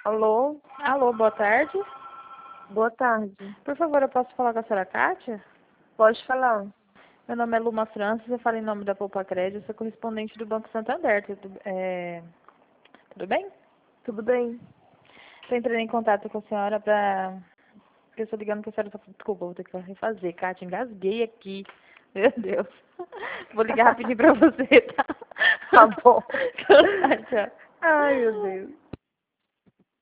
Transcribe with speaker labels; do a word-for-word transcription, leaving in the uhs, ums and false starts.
Speaker 1: Alô?
Speaker 2: Alô, boa tarde.
Speaker 1: Boa tarde.
Speaker 2: Por favor, eu posso falar com a senhora Kátia?
Speaker 1: Pode falar.
Speaker 2: Meu nome é Luma Francis, eu falo em nome da Poupa Crédito, eu sou correspondente do Banco Santander. Tudo, é... Tudo bem?
Speaker 1: Tudo bem?
Speaker 2: Estou entrando em contato com a senhora para... Eu estou ligando que a senhora... Desculpa, vou ter que refazer. Kátia, engasguei aqui. Meu Deus. Vou ligar rapidinho para você, tá?
Speaker 1: Tá bom.
Speaker 2: Então, tá, tchau.
Speaker 1: Ai, meu Deus.